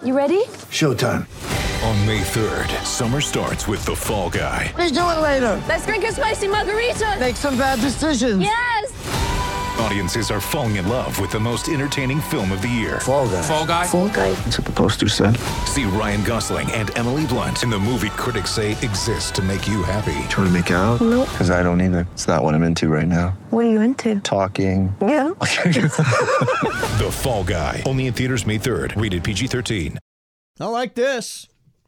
You ready? Showtime. On May 3rd, summer starts with The Fall Guy. Let's do it later. Let's drink a spicy margarita. Make some bad decisions. Yes. Audiences are falling in love with the most entertaining film of the year. Fall Guy. Fall Guy? Fall Guy. That's what the poster said. See Ryan Gosling and Emily Blunt in the movie critics say exists to make you happy. Trying to make it out? Nope. Because I don't either. It's not what I'm into right now. What are you into? Talking. Yeah. The Fall Guy. Only in theaters May 3rd. Rated PG-13. I like this.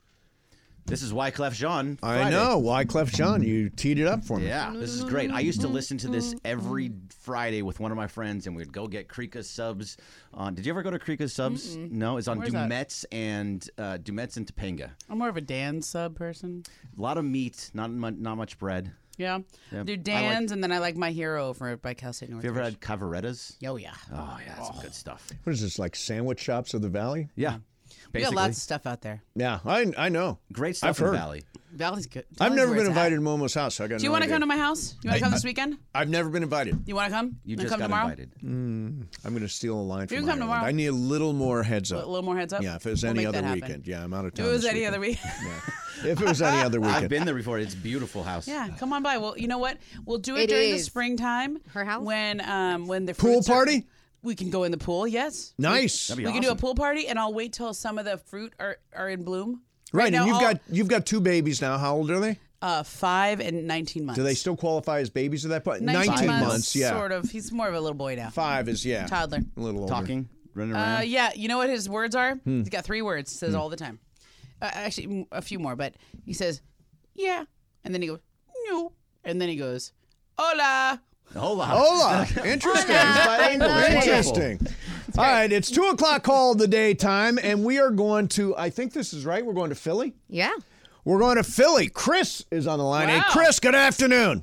This is Wyclef Jean. I Friday. know. Wyclef Jean, you teed it up for me. Yeah, this is great. I used to listen to this every Friday with one of my friends, and we'd go get Krika subs. Did you ever go to Krika subs? No, it's on Where's that? Dumetz and Topanga. I'm more of a Dan sub person. A lot of meat, not much bread. Yeah. Yeah, Do I Dan's, and then I like My Hero over by Cal State Northridge. Have you ever had Cavarettas? Oh, yeah. Oh, yeah, that's some good stuff. What is this, like Sandwich Shops of the Valley? Yeah, We got basically. lots of stuff out there. Yeah, I know. Great stuff I've in heard. the Valley. Valley's good. I've Valley's never where been it's at. invited to Momo's house. So I got Do you want to come to my house? You want to come this weekend? I've never been invited. You want to come? You Wanna just come got tomorrow? invited. I'm going to steal a line from You can come Ireland. tomorrow. I need a little more heads A up. little more heads up? Yeah, if it was We'll any make other that happen. weekend. Yeah, I'm out of If town. it was this any other weekend. week. Yeah. If it was any other I've weekend. been there before. It's a beautiful house. Yeah, come on by. Well, you know what? We'll do it, It during the is. springtime. Her house? When the Pool fruits are- party? we can go in the pool. Yes. Nice. That'd be We can do a awesome. pool party, and I'll wait till some of the fruit are in bloom. Right, now, and you've got two babies now. How old are they? 5 and 19 months. Do they still qualify as babies at that point? 19 months, yeah. Sort of. He's more of a little boy now. 5 is, yeah. Toddler. A little older. Talking, running around. Yeah, you know what his words are? He's got 3 words. Says all the time. Actually, a few more, but he says, "Yeah," and then he goes, "No," and then he goes, "Hola." Hola. Hola. Interesting. Interesting. All right, it's 2 o'clock call of the daytime, and we are going to, I think this is right, we're going to Philly? Yeah. We're going to Philly. Chris is on the line. Hey, Wow. Chris, good afternoon.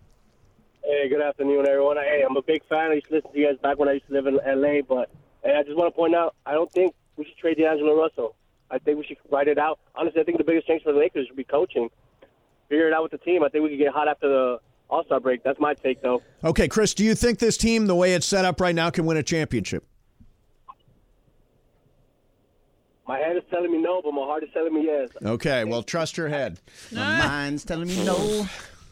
Hey, good afternoon, everyone. Hey, I'm a big fan. I used to listen to you guys back when I used to live in L.A., but hey, I just want to point out, I don't think we should trade D'Angelo Russell. I think we should ride it out. Honestly, I think the biggest change for the Lakers should be coaching. Figure it out with the team. I think we could get hot after the All-Star break. That's my take, though. Okay, Chris, do you think this team, the way it's set up right now, can win a championship? My head is telling me no, but my heart is telling me yes. Okay, well, trust your head. My mind's telling me no.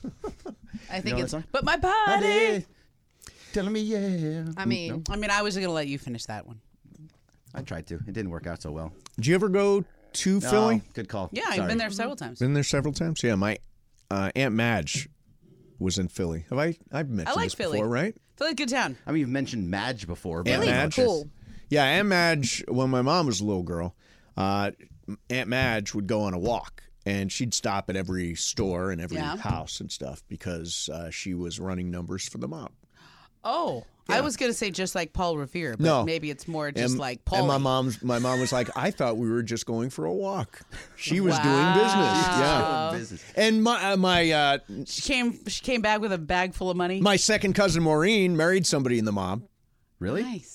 I think know it's, that song? but my body. Telling me yeah. I mean, I was going to let you finish that one. I tried to. It didn't work out so well. Did you ever go to Philly? Oh, good call. Yeah, I've Sorry. been there several times. Been there several times? Yeah, my Aunt Madge was in Philly. I've mentioned I like this Philly. before, right? Philly's a good town. I mean, you've mentioned Madge before. But Aunt Philly's Madge? cool. Yeah, Aunt Madge, when my mom was a little girl, Aunt Madge would go on a walk, and she'd stop at every store and every Yeah. house and stuff because she was running numbers for the mob. Oh, I was going to say just like Paul Revere, but No. maybe it's more just and, like Paul. And my mom was like, I thought we were just going for a walk. She was doing business. Yeah. business. And my She came back with a bag full of money. my second cousin Maureen married somebody in the mob. Really? Nice.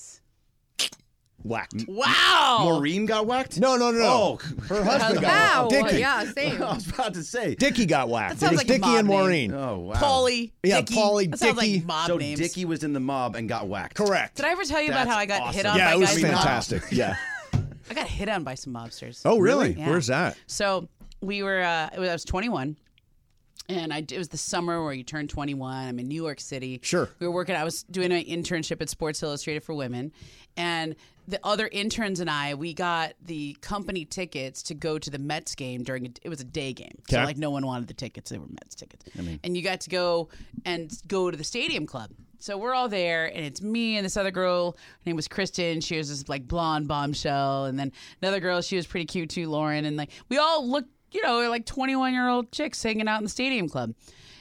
Whacked. Wow. Maureen got whacked? No. Oh, Her husband wow. got whacked. Dickie. Yeah, same. I was about to say. Dickie got whacked. That It sounds was like a Dickie mob and name. Maureen. Oh, wow. Paulie. Yeah, Dickie. Paulie, That sounds Dickie. like mob So names. Dickie was in the mob and got whacked. Correct. Did I ever tell you about That's how I got hit awesome. on Yeah, by it was guys? fantastic. Yeah. I got hit on by some mobsters. Oh, really? Yeah. Where's that? So we were. I was 21, and it was the summer where you turn 21. I'm in New York City. Sure. We were working. I was doing an internship at Sports Illustrated for Women, and the other interns and we got the company tickets to go to the Mets game it was a day game. So Okay. like no one wanted the tickets. They were Mets tickets. And you got to go to the stadium club. So we're all there, and it's me and this other girl. Her name was Kristen. She was this like blonde bombshell, and then another girl. She was pretty cute too, Lauren. And like we all looked, we're like 21-year-old chicks hanging out in the stadium club.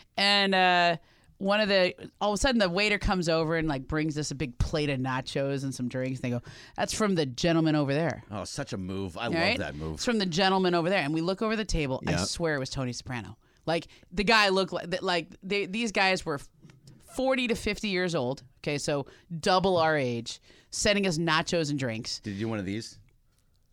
And all of a sudden the waiter comes over and like brings us a big plate of nachos and some drinks. And they go, "That's from the gentleman over there." Oh, such a move. I All love right? that move. It's from the gentleman over there. And we look over the table. I Yeah. swear it was Tony Soprano. Like the guy looked these guys were 40 to 50 years old. Okay, so double our age, sending us nachos and drinks. Did you do one of these?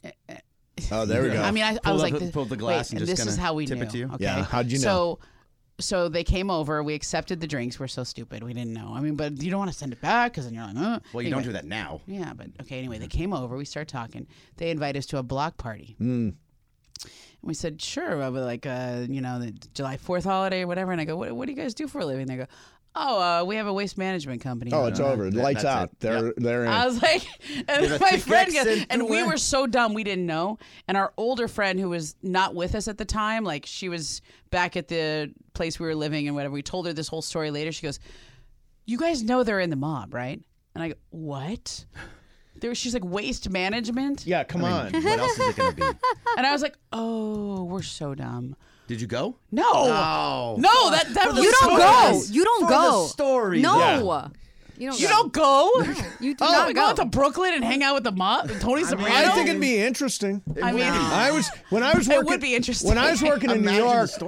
Oh, there we go. I mean, I Pull was up- like, pull the glass wait, and just this is kinda how we tip knew. it to you? Okay? Yeah, how'd you know? So So they came over. We accepted the drinks. We're so stupid. We didn't know. I mean, but you don't want to send it back because then you're like, Well, you don't do that now. Yeah, but okay. Anyway, they came over. We started talking. They invited us to a block party. Mm. And we said, sure. But like, the July 4th holiday or whatever. And I go, what do you guys do for a living? They go, we have a waste management company. Oh, it's over. Lights out. They're in. I was like, and my friend goes, and we were so dumb we didn't know. And our older friend who was not with us at the time, like she was back at the place we were living and whatever. We told her this whole story later. She goes, "You guys know they're in the mob, right?" And I go, "What?" She's like, waste management? Yeah, come on. What else is it going to be? And I was like, oh, we're so dumb. Did you go? No. Oh. No, that was You don't go. You don't For go. the story. No. Yeah. You don't go. You don't go? You do Oh, not we go. go to Brooklyn and hang out with the mob, Tony Soprano. I think it'd be interesting. I mean, when I was it working, would be interesting. When I was working in New Imagine the York, story.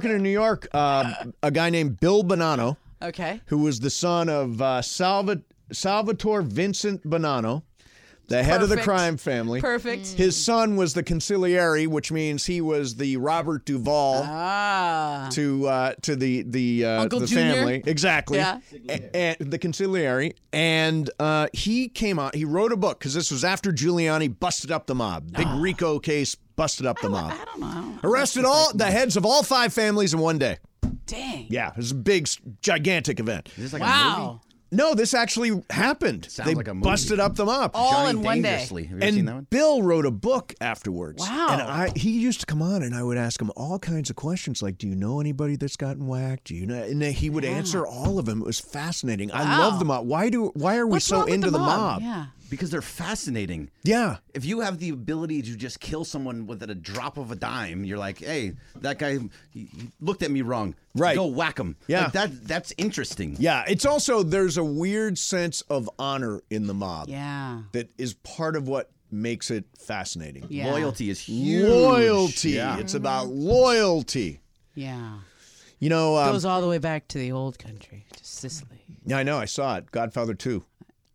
a guy named Bill Bonanno, okay, who was the son of Salvatore Vincent Bonanno, the head of the Perfect. crime family. Perfect. His son was the consigliere, which means he was the Robert Duvall to the Uncle the Junior? family. Exactly. Yeah. And the consigliere, and he came out. He wrote a book because this was after Giuliani busted up the mob. Big Rico case busted up the mob. I don't know. Arrested all the heads of all 5 families in one day. Dang. Yeah, it was a big, gigantic event. Is this like a Wow. movie? No, this actually happened. Sounds they like a movie. busted up the mob. All Johnny in one day. Dangerously. Have you ever seen that one? And Bill wrote a book afterwards. Wow. And he used to come on, and I would ask him all kinds of questions, like, "Do you know anybody that's gotten whacked? Do you know?" And he would answer all of them. It was fascinating. I Wow. love the mob. Why are we What's so wrong with into the mob? Yeah. Because they're fascinating. Yeah. If you have the ability to just kill someone with a drop of a dime, you're like, hey, that guy he looked at me wrong. Right. Go whack him. Yeah. Like that's interesting. Yeah. It's also, there's a weird sense of honor in the mob. Yeah. That is part of what makes it fascinating. Yeah. Loyalty is huge. Loyalty. Yeah. It's about loyalty. Yeah. You know, Goes all the way back to the old country, to Sicily. yeah, I know. I saw it. Godfather 2.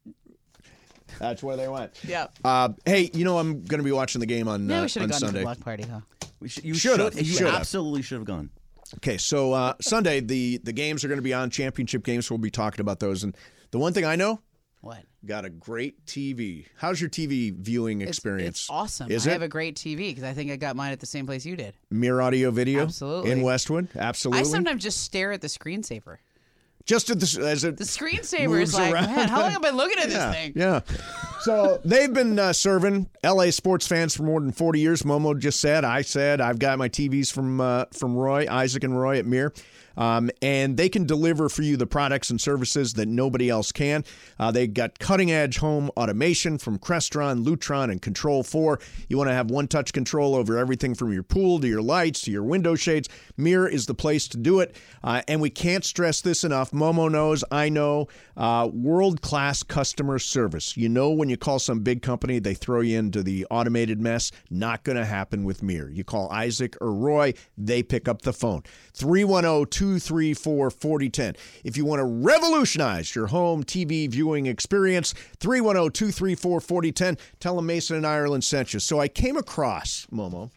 That's where they went. Yeah. Hey, I'm going to be watching the game on Yeah, we should have gone to Sunday. the block party, huh? You Should've. You Should've. absolutely should have gone. Okay, so Sunday the games are going to be on, championship games. So we'll be talking about those. And the one thing I know, What? got a great TV. How's your TV viewing experience? It's awesome. Is I it? have a great TV because I think I got mine at the same place you did. Mirror Audio Video? Absolutely. In Westwood? Absolutely. I sometimes just stare at the screensaver. Just at the, as it The screensaver moves is like, around. man, how long have I been looking at Yeah, this thing? yeah. So they've been serving LA sports fans for more than 40 years. Momo just said, I said, I've got my TVs from Roy, Isaac and Roy at Mir. And they can deliver for you the products and services that nobody else can. They got cutting-edge home automation from Crestron, Lutron, and Control4. You want to have one-touch control over everything from your pool to your lights to your window shades. Mir is the place to do it. And we can't stress this enough. Momo knows, I know, world-class customer service. You know when you call some big company, they throw you into the automated mess. Not going to happen with Mir. You call Isaac or Roy, they pick up the phone. 310-234-4010. If you want to revolutionize your home TV viewing experience, 310-234-4010. Tell them Mason and Ireland sent you. So I came across, Momo,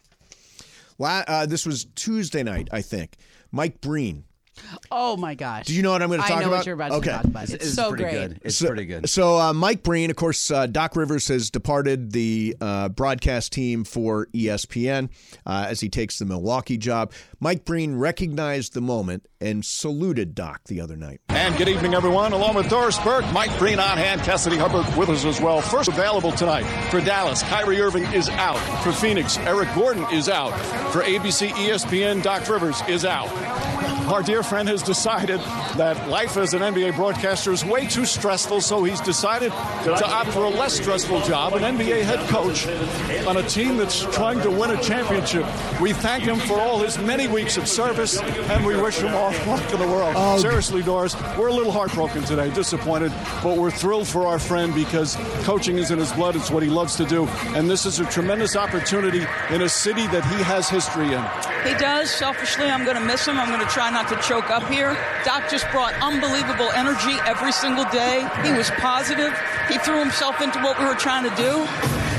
this was Tuesday night, I think, Mike Breen. Oh my gosh! Do you know what I'm going to talk about? I know what you're about to talk about. It's so pretty great. good. It's pretty good. So Mike Breen, of course, Doc Rivers has departed the broadcast team for ESPN as he takes the Milwaukee job. Mike Breen recognized the moment and saluted Doc the other night. And good evening, everyone. Along with Doris Burke, Mike Breen on hand, Cassidy Hubbard with us as well. First available tonight for Dallas, Kyrie Irving is out. For Phoenix, Eric Gordon is out. For ABC, ESPN, Doc Rivers is out. Our dear friend has decided that life as an NBA broadcaster is way too stressful, so he's decided to opt for a less stressful job, an NBA head coach on a team that's trying to win a championship. We thank him for all his many weeks of service, and we wish him all the luck in the world. Seriously, Doris, we're a little heartbroken today, disappointed, but we're thrilled for our friend because coaching is in his blood. It's what he loves to do, and this is a tremendous opportunity in a city that he has history in. He does. Selfishly, I'm going to miss him. I'm going to try not to choke up here. Doc just brought unbelievable energy every single day. He was positive. He threw himself into what we were trying to do.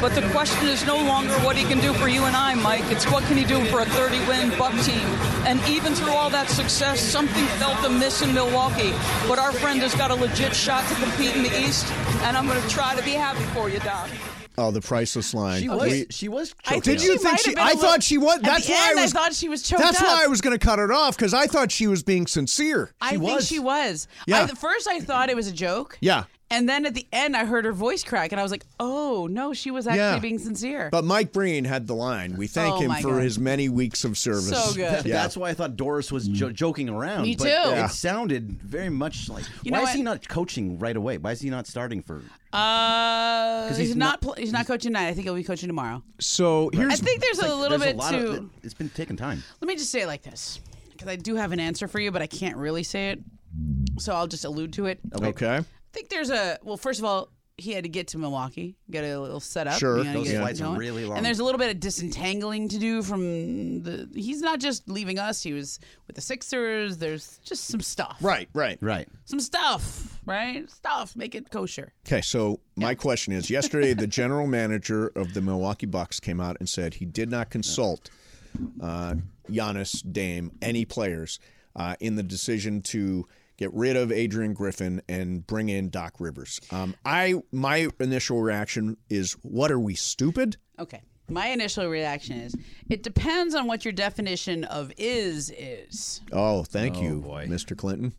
But the question is no longer what he can do for you and I, Mike. It's what can he do for a 30-win Buck team. And even through all that success, something felt amiss in Milwaukee. But our friend has got a legit shot to compete in the East, and I'm going to try to be happy for you, Doc. Oh, the priceless line. She was. Did you think she? I thought she was. That's why I thought she was choked That's up. why I was going to cut it off because I thought she was being sincere. I think she was. Yeah. At first, I thought it was a joke. Yeah. And then at the end, I heard her voice crack, and I was like, "Oh no, she was actually being sincere." But Mike Breen had the line. We thank him for his many weeks of service. So good. That's why I thought Doris was joking around. Me but too. It sounded very much like. Why is he not coaching right away? Why is he not starting for? He's not coaching tonight. I think he'll be coaching tomorrow. So I think there's a little bit too. It's been taking time. Let me just say it like this, because I do have an answer for you, but I can't really say it. So I'll just allude to it. Okay. I think there's first of all, he had to get to Milwaukee, get a little set up. Sure. Those flights are really long. And there's a little bit of disentangling to do from he's not just leaving us. He was with the Sixers. There's just some stuff. Right. Some stuff, right? Stuff. Make it kosher. Okay, so my question is, yesterday the general manager of the Milwaukee Bucks came out and said he did not consult Giannis, Dame, any players in the decision to get rid of Adrian Griffin and bring in Doc Rivers. My initial reaction is, what, are we stupid? Okay. My initial reaction is, it depends on what your definition of is. Oh, thank you, boy. Mr. Clinton.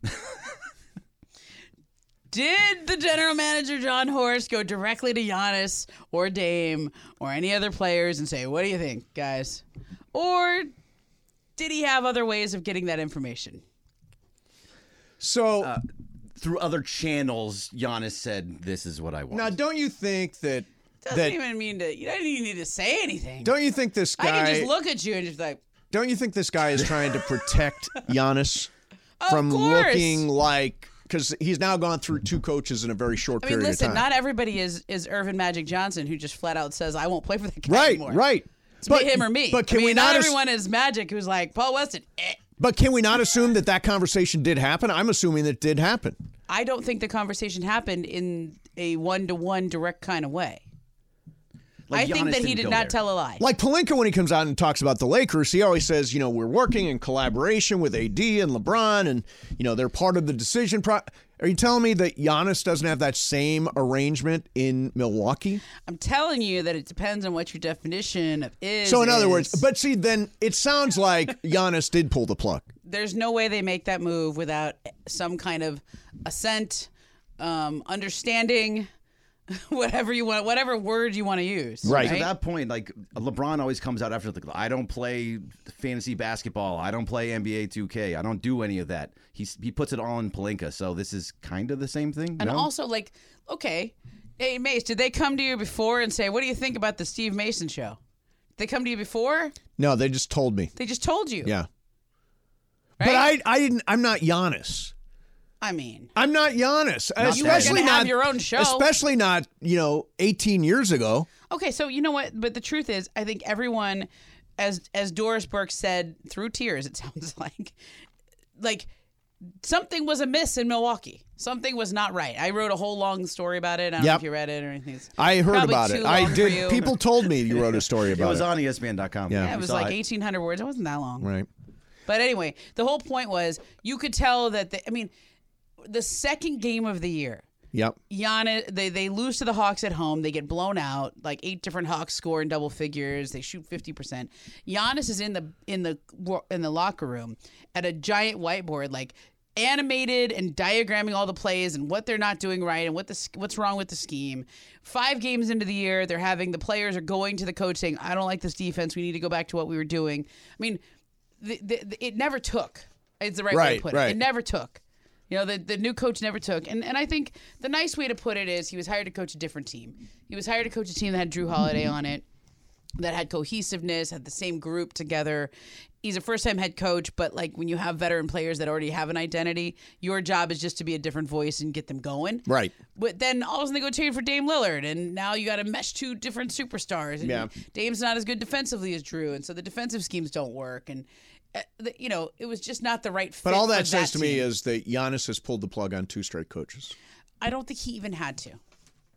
Did the general manager, John Horst, go directly to Giannis or Dame or any other players and say, what do you think, guys? Or did he have other ways of getting that information? So, through other channels, Giannis said, "This is what I want." now, don't you think that Doesn't even mean to. You don't even need to say anything. Don't you think this guy? I can just look at you and just like. Don't you think this guy is trying to protect Giannis from course. looking like? Because he's now gone through two coaches in a very short period listen, of time. not everybody is Irvin Magic Johnson, who just flat out says, "I won't play for the guy anymore." Right. It's him or me. But can we not not everyone is Magic who's like Paul Weston. But can we not assume that conversation did happen? I'm assuming that it did happen. I don't think the conversation happened in a one-to-one direct kind of way. I think that he did not tell a lie. Like Pelinka, when he comes out and talks about the Lakers, he always says, we're working in collaboration with AD and LeBron, and, they're part of the decision Are you telling me that Giannis doesn't have that same arrangement in Milwaukee? I'm telling you that it depends on what your definition of is. So in other words, but see, then it sounds like Giannis did pull the plug. There's no way they make that move without some kind of assent, understanding, whatever you want, whatever word you want to use. Right. To that point, like LeBron always comes out after I don't play fantasy basketball. I don't play NBA 2K. I don't do any of that. He puts it all in Pelinka. So this is kind of the same thing. And no? also, okay, hey Mace, did they come to you before and say, "What do you think about the Steve Mason show"? Did they come to you before? No, they just told me. They just told you. Yeah. Right? But I didn't. I'm not Giannis. I mean, I'm not Giannis, especially not have your own show. Especially not 18 years ago. Okay, so you know what? But the truth is, I think everyone, as Doris Burke said through tears, it sounds like something was amiss in Milwaukee. Something was not right. I wrote a whole long story about it. I don't know if you read it or anything. I heard probably about too it. long I for did. you. People told me you wrote a story about it. It was on ESPN.com. Yeah, it was like 1,800 words. It wasn't that long. Right. But anyway, the whole point was you could tell that the second game of the year. Yep. Giannis, they lose to the Hawks at home. They get blown out. Like 8 different Hawks score in double figures. They shoot 50%. Giannis is in the locker room at a giant whiteboard, like animated and diagramming all the plays and what they're not doing right and what's wrong with the scheme. 5 games into the year, the players are going to the coach saying, "I don't like this defense. We need to go back to what we were doing." I mean, it never took. It's the right way to put it. It never took. The new coach never took. And I think the nice way to put it is he was hired to coach a different team. He was hired to coach a team that had Drew Holiday on it, that had cohesiveness, had the same group together. He's a first-time head coach, but when you have veteran players that already have an identity, your job is just to be a different voice and get them going. Right. But then all of a sudden they go trade for Dame Lillard, and now you got to mesh 2 different superstars. And Dame's not as good defensively as Drew, and so the defensive schemes don't work. And it was just not the right fit. But all that says to team. me is that Giannis has pulled the plug on 2 straight coaches. I don't think he even had to.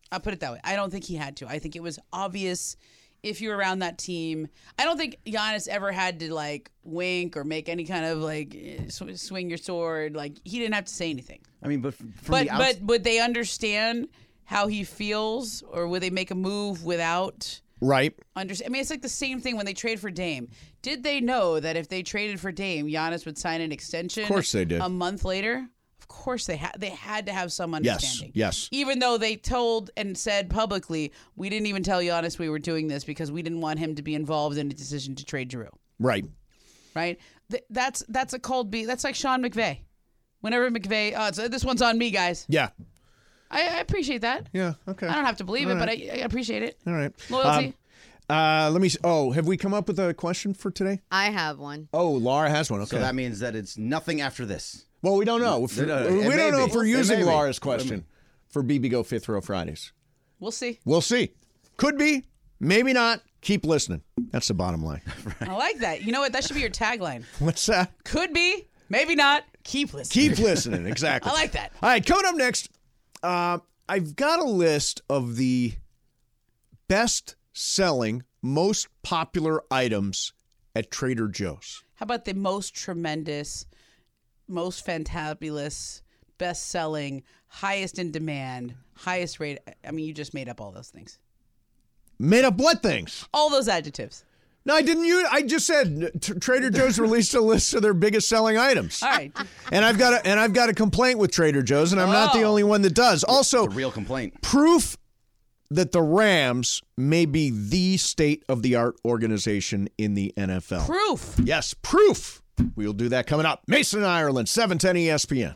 I'll put it that way. I don't think he had to. I think it was obvious if you're around that team. I don't think Giannis ever had to like wink or make any kind of like swing your sword. Like he didn't have to say anything. I mean, but would they understand how he feels, or would they make a move without? Right. I mean, it's like the same thing when they trade for Dame. Did they know that if they traded for Dame, Giannis would sign an extension? Of course they did. A month later? Of course they had. They had to have some understanding. Yes. Even though they told and said publicly, we didn't even tell Giannis we were doing this because we didn't want him to be involved in a decision to trade Drew. Right. Right? That's a cold beat. That's like Sean McVay. Whenever McVay, this one's on me, guys. Yeah. I appreciate that. Yeah, okay. I don't have to believe it, but I appreciate it. All right. Loyalty. Let me. Have we come up with a question for today? I have one. Oh, Laura has one. Okay. So that means that it's nothing after this. Well, we don't know. We don't know if we're using Laura's question for BB Go Fifth Row Fridays. We'll see. We'll see. Could be. Maybe not. Keep listening. That's the bottom line. I like that. You know what? That should be your tagline. What's that? Could be. Maybe not. Keep listening. Keep listening. Exactly. I like that. All right. Coming up next, I've got a list of the best-selling, most popular items at Trader Joe's. How about the most tremendous, most fantabulous, best-selling, highest in demand, highest rate? I mean, you just made up all those things. Made up what things? All those adjectives. No, I didn't. I just said Trader Joe's released a list of their biggest selling items. All right. And I've got a complaint with Trader Joe's, and I'm not the only one that does. Also, a real complaint. Proof that the Rams may be the state-of-the-art organization in the NFL. Proof. Yes, proof. We'll do that coming up. Mason, Ireland, 710 ESPN.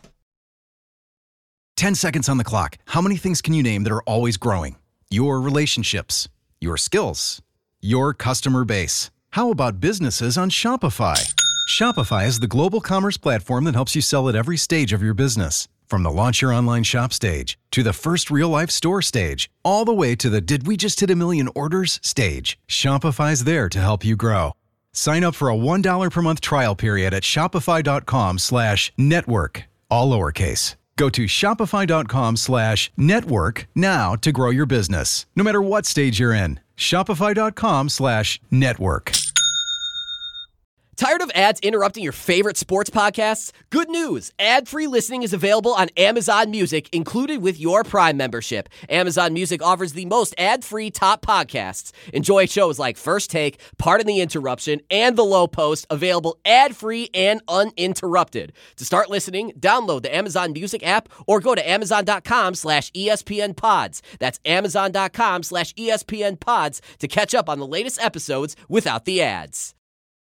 10 seconds on the clock. How many things can you name that are always growing? Your relationships, your skills, your customer base. How about businesses on Shopify? Shopify is the global commerce platform that helps you sell at every stage of your business. From the launch your online shop stage, to the first real-life store stage, all the way to the did we just hit a million orders stage. Shopify's there to help you grow. Sign up for a $1 per month trial period at shopify.com/network, all lowercase. Go to shopify.com/network now to grow your business, no matter what stage you're in. Shopify.com/network. Tired of ads interrupting your favorite sports podcasts? Good news! Ad-free listening is available on Amazon Music, included with your Prime membership. Amazon Music offers the most ad-free top podcasts. Enjoy shows like First Take, Pardon the Interruption, and The Low Post, available ad-free and uninterrupted. To start listening, download the Amazon Music app or go to amazon.com/ESPN Pods. That's amazon.com/ESPN Pods to catch up on the latest episodes without the ads.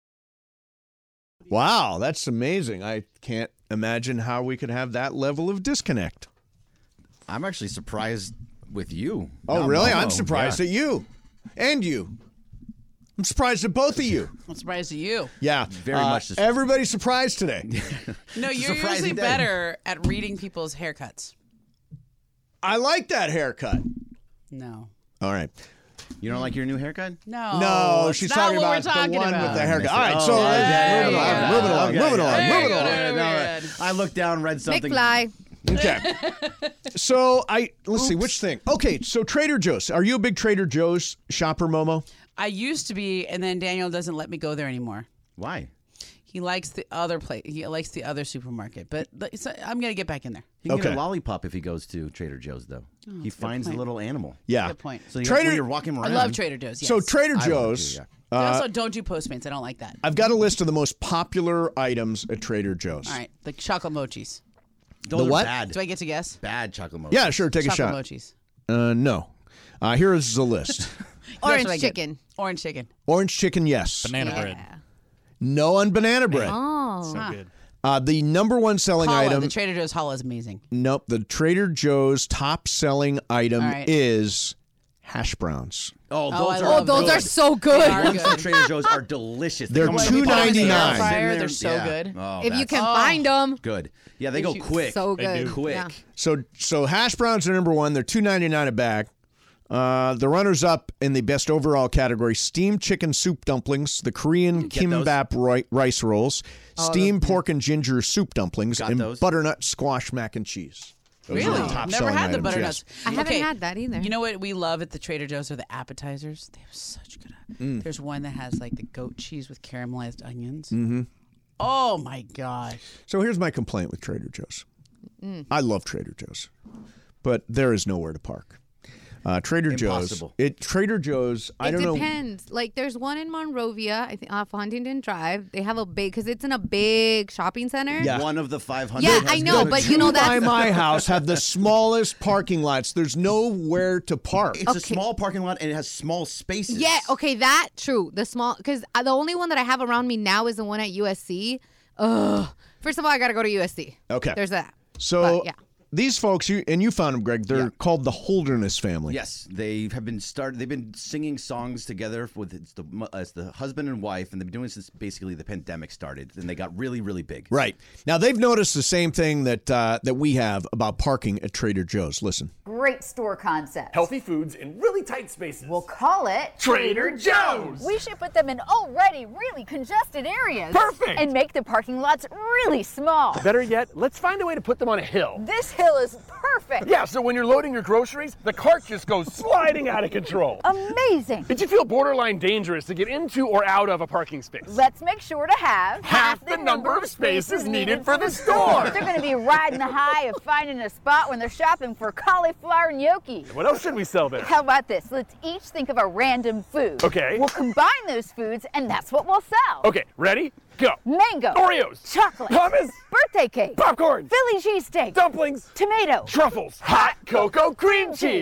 Wow, that's amazing. I can't imagine how we could have that level of disconnect. I'm actually surprised with you. Oh, really? I'm surprised at you. And you. I'm surprised at both of you. I'm surprised at you. Yeah. Very much. Everybody's surprised today. No, you're usually better at reading people's haircuts. I like that haircut. No. All right. You don't like your new haircut? No, she's talking about the one with the haircut. All right, so moving along. I looked down, read something. McFly. Okay. So let's see, which thing? Okay, so Trader Joe's. Are you a big Trader Joe's shopper, Momo? I used to be, and then Daniel doesn't let me go there anymore. Why? He likes the other place. He likes the other supermarket, but I'm gonna get back in there. He can get a lollipop if he goes to Trader Joe's, though. He finds a little animal. Yeah. Good point. So when you're walking around. I love Trader Joe's. Yes. So Trader Joe's. I also don't do Postmates. I don't like that. I've got a list of the most popular items at Trader Joe's. All right, the chocolate mochis. Those the what? Are bad. Do I get to guess? Bad chocolate mochis. Yeah, sure. Take a shot. Mochis. No. Here is the list. Orange chicken. Orange chicken. Orange chicken, yes. Banana bread. No on banana bread. Oh. So good. The number one selling Challah, item. the Trader Joe's challah is amazing. Nope. The Trader Joe's top selling item is hash browns. Oh, those are so good. They are Ones from good. Trader Joe's are delicious. They're come in $2.99. They're so good. Oh, If you that's can find them. good. Yeah, they go quick. So good. Quick. Yeah. So hash browns are number one. They're $2.99 a bag. The runners up in the best overall category: steamed chicken soup dumplings, the Korean kimbap rice rolls, steamed pork and ginger soup dumplings, and butternut squash mac and cheese. Those are Really? the top Never selling had the items, butternut. yes. I haven't had that either. You know what we love at the Trader Joe's are the appetizers. They have such good. There's one that has like the goat cheese with caramelized onions. Mm-hmm. Oh my gosh! So here's my complaint with Trader Joe's. I love Trader Joe's, but there is nowhere to park. Trader Impossible. Joe's. Trader Joe's. I don't know. It depends. Like, there's one in Monrovia, I think, off Huntington Drive. They have a big, because it's in a big shopping center. Yeah. One of the 500. Yeah, I know, The but two you know by that's my house have the smallest parking lots. There's nowhere to park. It's a small parking lot and it has small spaces. Yeah, okay, that true. The small, because the only one that I have around me now is the one at USC. Ugh. First of all, I got to go to USC. Okay. There's that. So But, yeah. these folks, you found them, Greg. They're called the Holderness family. Yes, they have been They've been singing songs together with as the husband and wife, and they've been doing it since basically the pandemic started. And they got really, really big. Right. Now they've noticed the same thing that we have about parking at Trader Joe's. Listen. Great store concept. Healthy foods in really tight spaces. We'll call it Trader Joe's. We should put them in already really congested areas. Perfect. And make the parking lots really small. Better yet, let's find a way to put them on a hill. This hill is perfect. Yeah, so when you're loading your groceries, the cart just goes sliding out of control. Amazing. Did you feel borderline dangerous to get into or out of a parking space? Let's make sure to have half the number of spaces needed for the store. They're going to be riding the high of finding a spot when they're shopping for cauliflower and gnocchi. What else should we sell there? How about this? Let's each think of a random food. Okay. We'll combine those foods, and that's what we'll sell. Okay, ready? Go. Mango. Oreos. Chocolate. Hummus. Birthday cake. Popcorn. Philly cheesesteak. Dumplings. Tomato. Truffles. Hot cocoa cream cheese.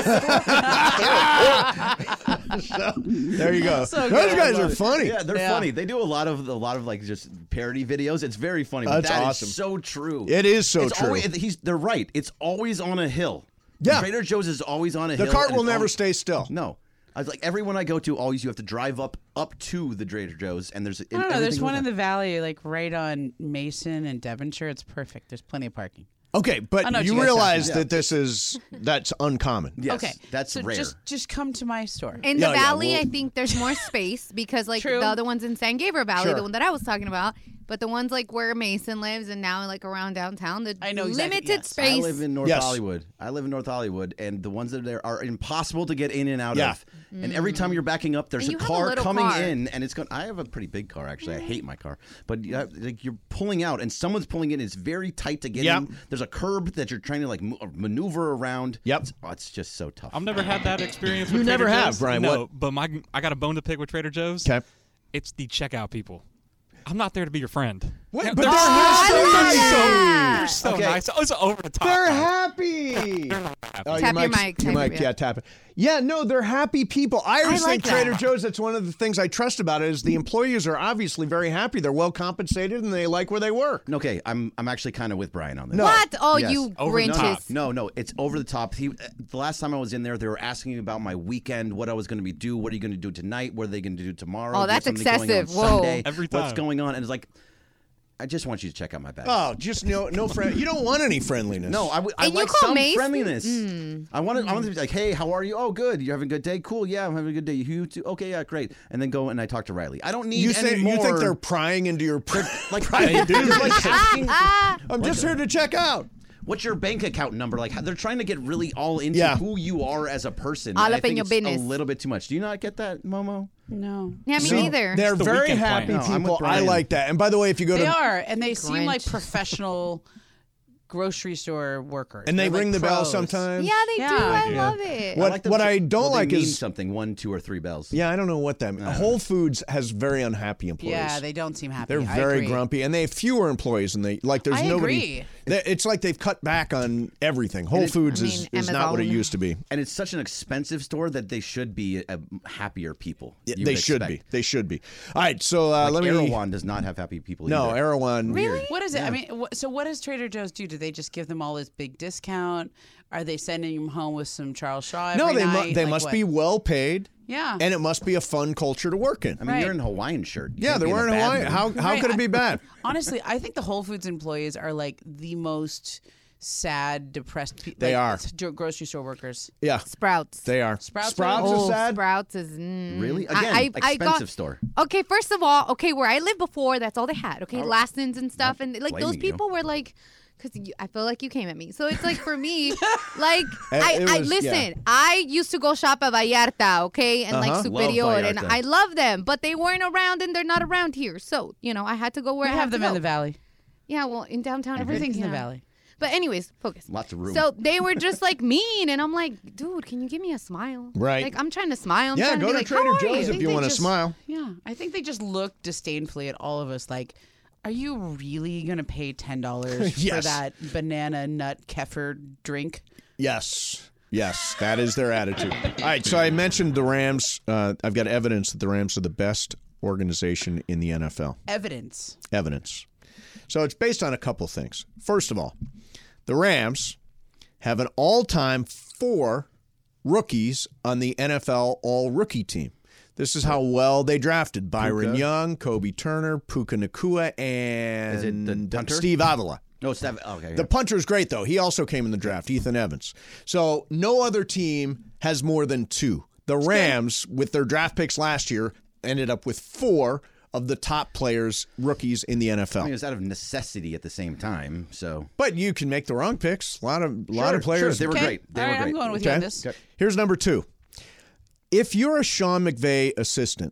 There you go. So Those good. guys are funny. Yeah, they're funny. They do a lot of like just parody videos. It's very funny. But That's that is awesome. so true. It is so It's true. They're right. It's always on a hill. Yeah. Trader Joe's is always on a hill. The cart and will it's never always- stay still. No. I was like, everyone I go to, always you have to drive up to the Trader Joe's, and there's I don't know. There's everything one with in that. the valley, like right on Mason and Devonshire. It's perfect. There's plenty of parking. Okay, I know but what you you guys realize talking that that's uncommon. Yes, okay, that's so rare. Just come to my store. In the valley, I think there's more space because, like, True. the other ones in San Gabriel Valley, Sure. the one that I was talking about, but the ones like where Mason lives and now like around downtown, the I know exactly, limited yes. space. I live in North Yes. Hollywood. And the ones that are there are impossible to get in and out Yeah. of. And every time you're backing up, there's And a you have a car little coming car. in, and it's going. I have a pretty big car, actually. I hate my car, but like you're pulling out, and someone's pulling in. It's very tight to get Yep. in. There's a curb that you're trying to like maneuver around. Yep. It's just so tough. I've never had that experience with You never Trader have, Joe's. Brian. No, What? but I got a bone to pick with Trader Joe's. Okay. It's the checkout people. I'm not there to be your friend. What? Yeah, But they're they're so so They're so nice. It's over the top. They're man. happy. They're not happy. Oh, Tap your mic, Your tap mic, your- yeah, tap it. Yeah, no, they're happy people. I always like think Trader that. Joe's, that's one of the things I trust about it, is the employees are obviously very happy. They're well compensated and they like where they work. Okay, I'm actually kind of with Brian on this. No. What? Oh, Yes. you Over the top. Grinches. No, it's over the top. The last time I was in there, they were asking me about my weekend, what I was going to do, what are you going to do tonight, what are they going to do tomorrow? Oh, Do you have that's something going on excessive. Whoa. Sunday? Every What's time. going on? And it's like, I just want you to check out my bag. Oh, just no friend. You don't want any friendliness. No, I And you like call some Mason? friendliness. I want them to be like, hey, how are you? Oh, good. You having a good day? Cool. Yeah, I'm having a good day. You too? Okay, yeah, great. And then go and I talk to Riley. I don't need You any more. think they're prying into your like private they're like asking, I'm just here to check out. what's your bank account number? Like they're trying to get really all into Yeah. who you are as a person. All and I up in think your it's business. A little bit too much. Do you not get that, Momo? No. Yeah, me neither. They're It's the very weekend happy plan. No, I'm with people. I Brian. like that. And by the way, if you go They to are, and they seem like Grinch. professional grocery store workers. and they They're ring like the bell pros. sometimes. Yeah, they do. Yeah. I love it. What- I like them what to- I don't well, they like mean is- something 1, 2, or 3 bells. Yeah, I don't know what that means. Whole Foods has very unhappy employees. Yeah, they don't seem happy. They're I very agree. grumpy, and they have fewer employees, and they like. There's I nobody. agree. It's like they've cut back on everything. Whole Foods is not what it used to be. And it's such an expensive store that they should be happier people. Yeah, you they would should expect. be. They should be. All right, so Like let me. Erewhon does not have happy people. No, either. Erewhon. Really? What is it? I mean, so what does Trader Joe's do? Do they just give them all this big discount? Are they sending them home with some Charles Shaw every No, they night? they Like must what? be well paid. Yeah. And it must be a fun culture to work in. I mean, you're in a Hawaiian shirt. You Yeah, can't they're be in a wearing bad Hawaii. mood. How could it be bad? Honestly, I think the Whole Foods employees are like the most sad, depressed people. They are. Grocery store workers. Yeah. Sprouts. They are. Sprouts is sad. Sprouts is Really? Again, I expensive got, store. Okay, first of all, where I lived before, that's all they had. Okay, Laston's and stuff, and like blaming those you. people were like because I feel like you came at me. So it's like for me, like Yeah. I used to go shop at Vallarta, okay, and like Superior, and I love them, but they weren't around and they're not around here. So I had to go where I have them to in go. the valley. Yeah, well, in downtown, Everything's in the yeah. valley. But anyways, focus. Lots of room. So they were just like mean, and I'm like, dude, can you give me a smile? Right. Like I'm trying to smile. I'm Yeah, trying go to to be like, Trader how are Joe's you? if you want to smile. Yeah, I think they just look disdainfully at all of us like, are you really going to pay $10 for Yes. that banana nut kefir drink? Yes. Yes, that is their attitude. All right, so I mentioned the Rams. I've got evidence that the Rams are the best organization in the NFL. Evidence. So it's based on a couple things. First of all, the Rams have an all-time 4 rookies on the NFL all-rookie team. This is how well they drafted Byron Puka. Young, Kobe Turner, Puka Nacua, Is it the and punter? Steve Avila. No, Steve. Okay. The punter's great, though. He also came in the draft, Ethan Evans. So no other team has more than 2. The Rams, with their draft picks last year, ended up with 4 of the top players, rookies in the NFL. I mean, it was out of necessity at the same time. So, but you can make the wrong picks. A lot of Sure, players. they were great. They All were right, great. I'm going with you on this. Okay. Here's number 2. If you're a Sean McVay assistant,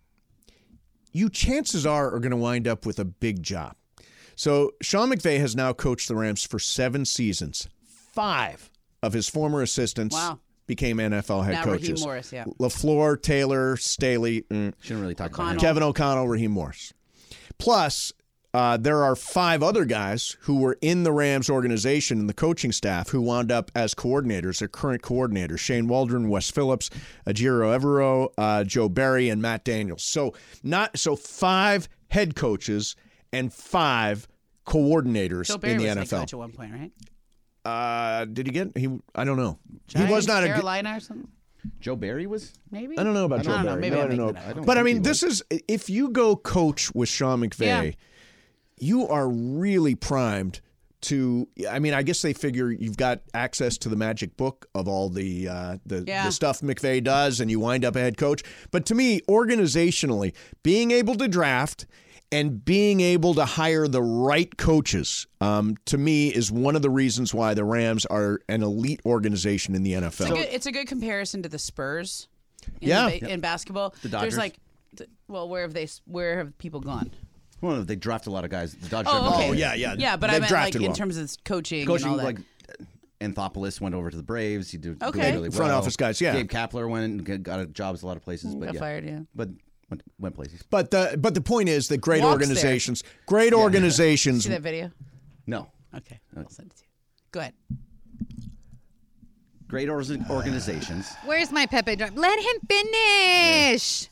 you chances are going to wind up with a big job. So Sean McVay has now coached the Rams for 7 seasons. 5 of his former assistants became NFL head Now coaches. Raheem Morris, yeah. LaFleur, Taylor, Staley. Shouldn't really talk about him. Kevin O'Connell, Raheem Morris. Plus, there are 5 other guys who were in the Rams organization and the coaching staff who wound up as coordinators, their current coordinators: Shane Waldron, Wes Phillips, Ajiro Evero, Joe Barry, and Matt Daniels. So 5 head coaches and 5 coordinators Joe Barry in the was NFL. head coach at one point, right? Did he get? I don't know. Giants, he was not Carolina or something. Joe Barry was? Maybe. I don't know about Joe I don't know. Barry. Maybe No, I'm I don't know. making it up. But I mean, this is if you go coach with Sean McVay, you are really primed to. I mean, I guess they figure you've got access to the magic book of all the stuff McVay does, and you wind up a head coach. But to me, organizationally, being able to draft and being able to hire the right coaches, to me, is one of the reasons why the Rams are an elite organization in the NFL. It's a good comparison to the Spurs. In basketball, The Dodgers. there's like, where have people gone? Well, they draft a lot of guys. The Dodgers. Oh, okay. yeah. But I They've meant like drafted in well. terms of coaching and Coaching, all that. like Anthopoulos went over to the Braves. He did Okay. really well. Front office guys, yeah. Gabe Kapler went and got a jobs a lot of places, but Got yeah. fired, yeah. But went places. But the point is that great Walks organizations, organizations. See that video? No. Okay, I'll send it to you. Go ahead. Great organizations. Where's my Pepe drink? Let him finish.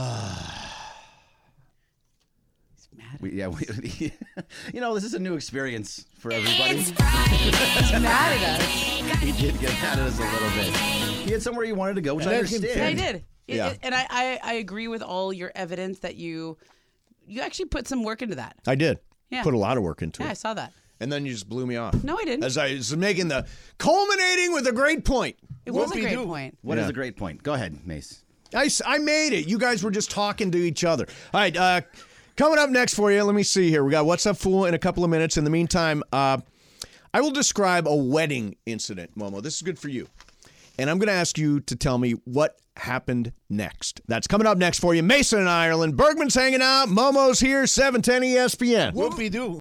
This is a new experience for everybody. He's mad at us. He did get mad at us a little bit. He had somewhere he wanted to go, which I understand. Yeah, I did. Yeah. And I agree with all your evidence that you actually put some work into that. I did. Yeah. Put a lot of work into Yeah, it. I saw that. And then you just blew me off. No, I didn't. As I was making culminating with a great point. It was a great point. What is a great point? Go ahead, Mace. I made it. You guys were just talking to each other. All right, coming up next for you, let me see here. We got What's Up, Fool in a couple of minutes. In the meantime, I will describe a wedding incident, Momo. This is good for you. And I'm going to ask you to tell me what happened next. That's coming up next for you. Mason in Ireland. Bergman's hanging out. Momo's here. 710 ESPN. Whoopie-doo.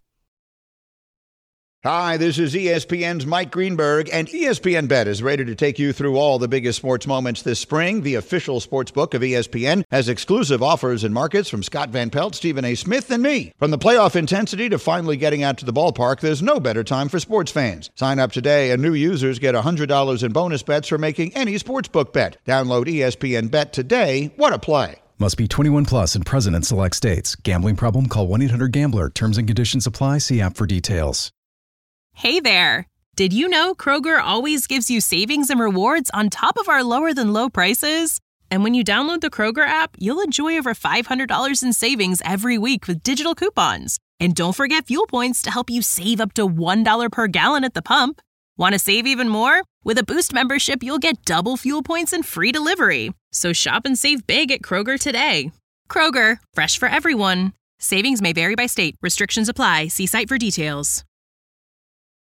Hi, this is ESPN's Mike Greenberg, and ESPN Bet is ready to take you through all the biggest sports moments this spring. The official sports book of ESPN has exclusive offers and markets from Scott Van Pelt, Stephen A. Smith, and me. From the playoff intensity to finally getting out to the ballpark, there's no better time for sports fans. Sign up today, and new users get $100 in bonus bets for making any sportsbook bet. Download ESPN Bet today. What a play. Must be 21 plus and present in select states. Gambling problem? Call 1-800-GAMBLER. Terms and conditions apply. See app for details. Hey there! Did you know Kroger always gives you savings and rewards on top of our lower-than-low prices? And when you download the Kroger app, you'll enjoy over $500 in savings every week with digital coupons. And don't forget fuel points to help you save up to $1 per gallon at the pump. Want to save even more? With a Boost membership, you'll get double fuel points and free delivery. So shop and save big at Kroger today. Kroger, fresh for everyone. Savings may vary by state. Restrictions apply. See site for details.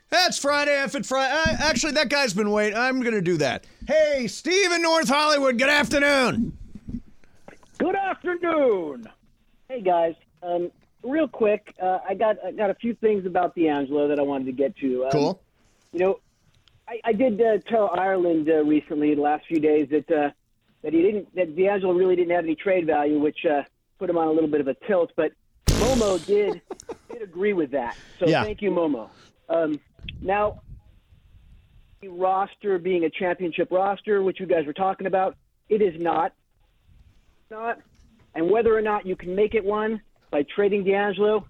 That's Friday F Friday. Actually, that guy's been waiting. I'm going to do that. Hey, Steve in North Hollywood. Good afternoon. Good afternoon. Hey, guys. Real quick, I got a few things about D'Angelo that I wanted to get to. Cool. You know, I did tell Ireland recently, the last few days, that D'Angelo really didn't have any trade value, which put him on a little bit of a tilt. But Momo did agree with that. So Thank you, Momo. Now, the roster being a championship roster, which you guys were talking about, it is not. And whether or not you can make it one by trading D'Angelo,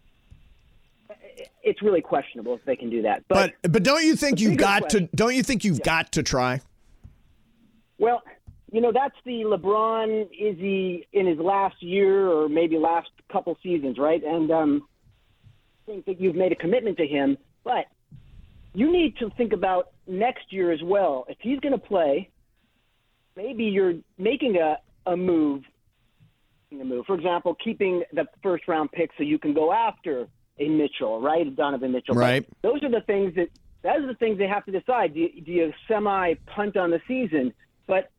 it's really questionable if they can do that. But don't you think you've got to? Don't you think you've got to try? Well, you know, that's the LeBron. Is he in his last year or maybe last couple seasons, right? And I think that you've made a commitment to him, but you need to think about next year as well. If he's going to play, maybe you're making a move. For example, keeping the first-round pick so you can go after a Mitchell, right? Donovan Mitchell. Right. But those are the things they have to decide. Do you semi-punt on the season? But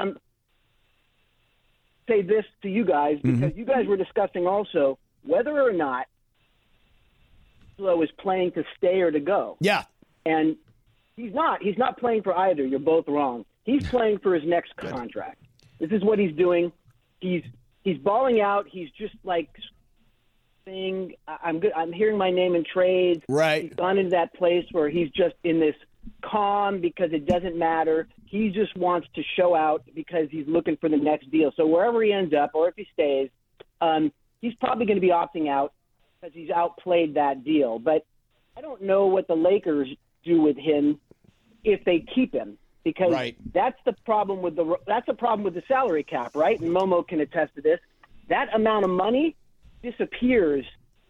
say this to you guys, because you guys were discussing also whether or not D'Angelo is playing to stay or to go. Yeah. And he's not. He's not playing for either. You're both wrong. He's playing for his next contract. This is what he's doing. He's balling out. He's just like saying, I'm good. I'm hearing my name in trades. Right. He's gone into that place where he's just in this calm because it doesn't matter. He just wants to show out because he's looking for the next deal. So wherever he ends up, or if he stays, he's probably going to be opting out because he's outplayed that deal. But I don't know what the Lakers do with him if they keep him. Because that's the problem with the salary cap, right? And Momo can attest to this. That amount of money disappears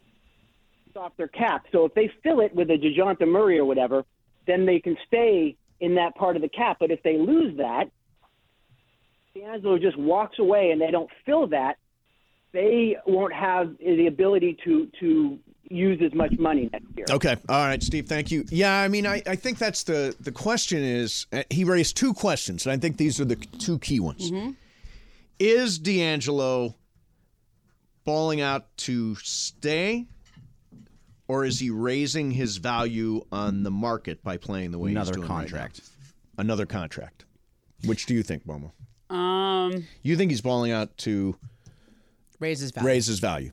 off their cap. So if they fill it with a DeJounte Murray or whatever, then they can stay in that part of the cap. But if they lose that, D'Angelo just walks away and they don't fill that, they won't have the ability to use as much money next year. Okay. All right, Steve, thank you. Yeah, I mean, I think that's the question is, he raised two questions, and I think these are the two key ones. Is D'Angelo balling out to stay, or is he raising his value on the market by playing the way he's doing contract. Right now? Another contract. Which do you think, Momo? You think he's balling out to raise his value? Raise his value.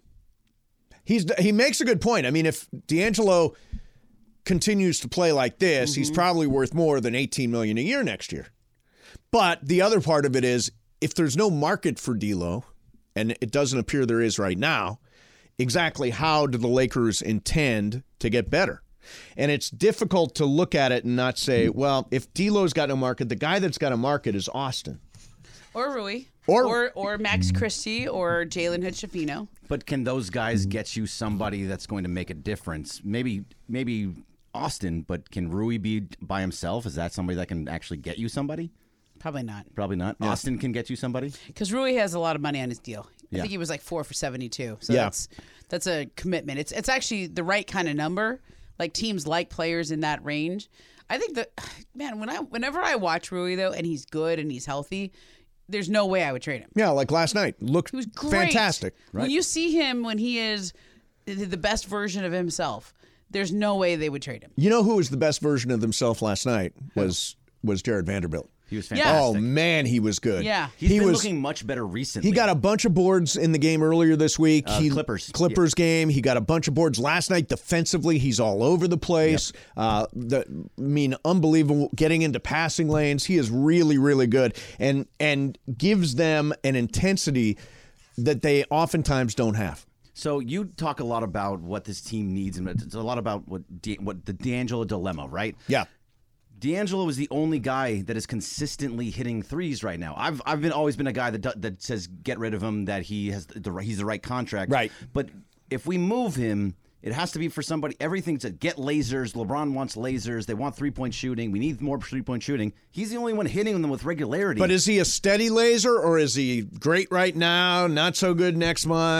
He makes a good point. I mean, if D'Angelo continues to play like this, he's probably worth more than $18 million a year next year. But the other part of it is, if there's no market for D'Lo, and it doesn't appear there is right now, exactly how do the Lakers intend to get better? And it's difficult to look at it and not say, well, if D'Lo's got no market, the guy that's got a market is Austin. Or Rui. Or Max Christie or Jalen Hood-Schifino. But can those guys get you somebody that's going to make a difference? Maybe Austin, but can Rui be by himself? Is that somebody that can actually get you somebody? Probably not. Probably not. Yeah. Austin can get you somebody? Because Rui has a lot of money on his deal. I think he was like 4 for 72. So that's a commitment. It's actually the right kind of number. Like teams like players in that range. I think that, man, whenever I watch Rui, though, and he's good and he's healthy, there's no way I would trade him. Yeah, like last night. Looked he was great. Fantastic. Right? When you see him when he is the best version of himself, there's no way they would trade him. You know who was the best version of himself last night was Jared Vanderbilt. He was fantastic. Oh, man, he was good. Yeah. He was looking much better recently. He got a bunch of boards in the game earlier this week. Clippers game. He got a bunch of boards last night. Defensively, he's all over the place. Yep. Unbelievable. Getting into passing lanes. He is really, really good and gives them an intensity that they oftentimes don't have. So you talk a lot about what this team needs, and it's a lot about what the D'Angelo dilemma, right? Yeah. D'Angelo is the only guy that is consistently hitting threes right now. I've always been a guy that says get rid of him, that he's the right contract. Right. But if we move him, it has to be for somebody. Everything to get lasers. LeBron wants lasers. They want 3-point shooting. We need more 3-point shooting. He's the only one hitting them with regularity. But is he a steady laser, or is he great right now, not so good next month?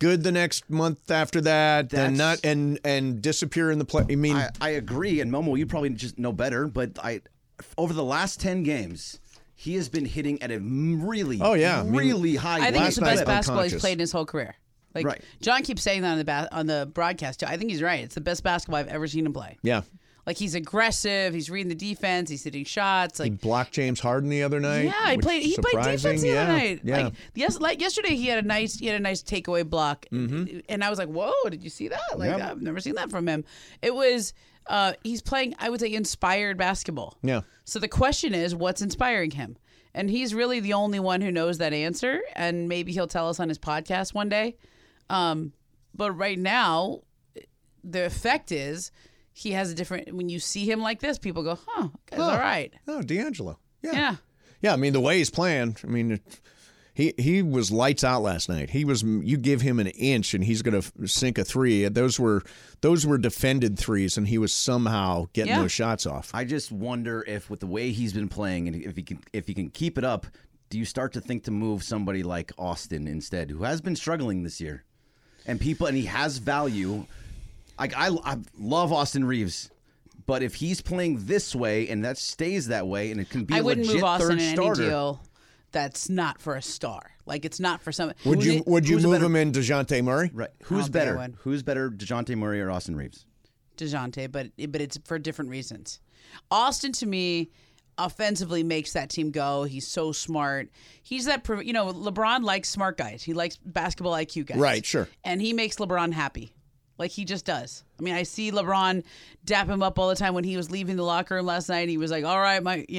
good the next month after that, then not and disappear in the play. I mean, I agree, and Momo, you probably just know better, but over the last 10 games, he has been hitting at a really high. I think it's the best basketball he's played in his whole career. Like right. John keeps saying that on the broadcast too. I think he's right. It's the best basketball I've ever seen him play. Yeah. Like he's aggressive. He's reading the defense. He's hitting shots. Like he blocked James Harden the other night. Yeah, he played defense the other night. Yeah. Like yesterday, he had a nice takeaway block, and I was like, "Whoa, did you see that? Like I've never seen that from him." It was he's playing, I would say, inspired basketball. Yeah. So the question is, what's inspiring him? And he's really the only one who knows that answer. And maybe he'll tell us on his podcast one day. But right now, the effect is he has a different. When you see him like this, people go, "Huh, guy's all right." Oh, D'Angelo. Yeah. I mean, the way he's playing. I mean, he was lights out last night. He was. You give him an inch, and he's going to sink a three. Those were defended threes, and he was somehow getting those shots off. I just wonder if, with the way he's been playing, and if he can keep it up, do you start to think to move somebody like Austin instead, who has been struggling this year? And he has value. Like I love Austin Reeves, but if he's playing this way and that stays that way, and it can be I wouldn't move Austin in starter, any deal that's not for a star. Like it's not for some. Would you move him in DeJounte Murray? Right. Who's better? Who's better, DeJounte Murray or Austin Reeves? DeJounte, but it's for different reasons. Austin, to me, offensively makes that team go. He's so smart. He's that, LeBron likes smart guys. He likes basketball IQ guys. Right, sure. And he makes LeBron happy. Like he just does. I mean, I see LeBron dap him up all the time when he was leaving the locker room last night. He was like, "All right,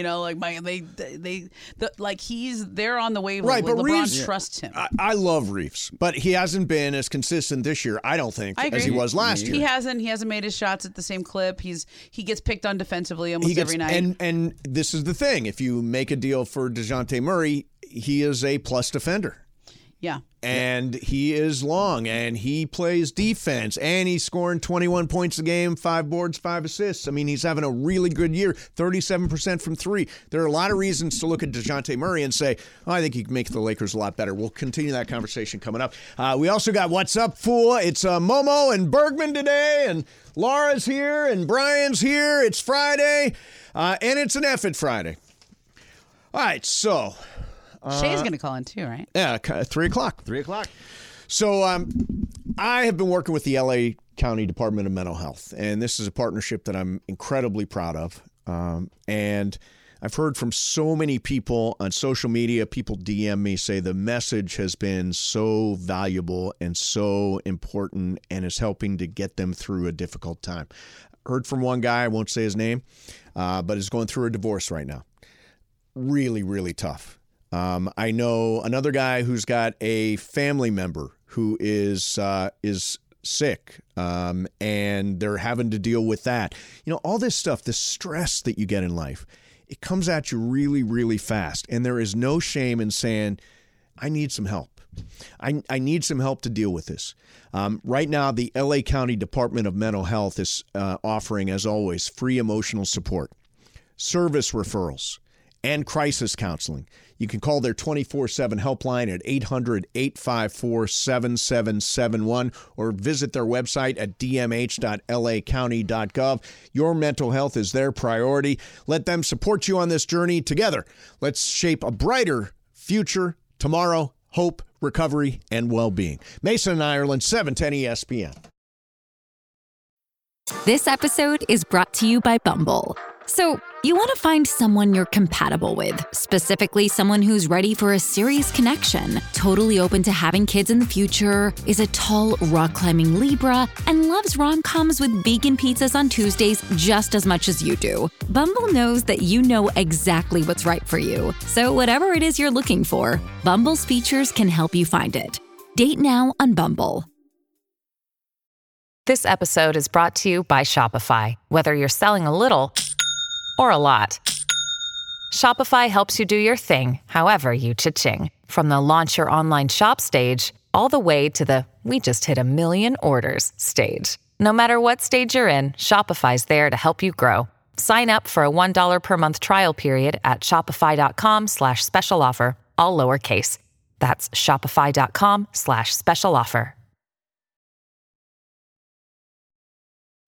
they're on the wavelength." Right, but LeBron Reeves trusts him. I love Reeves, but he hasn't been as consistent this year, I don't think, as he was last year. He hasn't made his shots at the same clip. He gets picked on defensively almost every night. And this is the thing: if you make a deal for DeJounte Murray, he is a plus defender. Yeah. And he is long, and he plays defense, and he's scoring 21 points a game, 5 boards, 5 assists. I mean, he's having a really good year, 37% from three. There are a lot of reasons to look at DeJounte Murray and say, I think he can make the Lakers a lot better. We'll continue that conversation coming up. We also got What's Up, Fool? It's Momo and Bergman today, and Laura's here, and Brian's here. It's Friday, and it's an F-it Friday. All right, so... Shay's going to call in too, right? Yeah, 3 o'clock. 3 o'clock. So I have been working with the L.A. County Department of Mental Health, and this is a partnership that I'm incredibly proud of. And I've heard from so many people on social media, people DM me, say the message has been so valuable and so important and is helping to get them through a difficult time. Heard from one guy, I won't say his name, but is going through a divorce right now. Really, really tough. I know another guy who's got a family member who is sick, and they're having to deal with that. All this stuff, the stress that you get in life, it comes at you really, really fast. And there is no shame in saying, I need some help. I need some help to deal with this. Right now, the LA County Department of Mental Health is offering, as always, free emotional support, service referrals, and crisis counseling. You can call their 24/7 helpline at 800-854-7771 or visit their website at dmh.lacounty.gov. Your mental health is their priority. Let them support you on this journey together. Let's shape a brighter future tomorrow. Hope, recovery, and well-being. Mason and Ireland, 710 ESPN. This episode is brought to you by Bumble. So, you want to find someone you're compatible with, specifically someone who's ready for a serious connection, totally open to having kids in the future, is a tall, rock-climbing Libra, and loves rom-coms with vegan pizzas on Tuesdays just as much as you do. Bumble knows that you know exactly what's right for you. So whatever it is you're looking for, Bumble's features can help you find it. Date now on Bumble. This episode is brought to you by Shopify. Whether you're selling a little or a lot, Shopify helps you do your thing, however you cha-ching. From the launch your online shop stage, all the way to the we just hit 1 million orders stage. No matter what stage you're in, Shopify's there to help you grow. Sign up for a $1 per month trial period at shopify.com/special offer, all lowercase. That's shopify.com/special offer.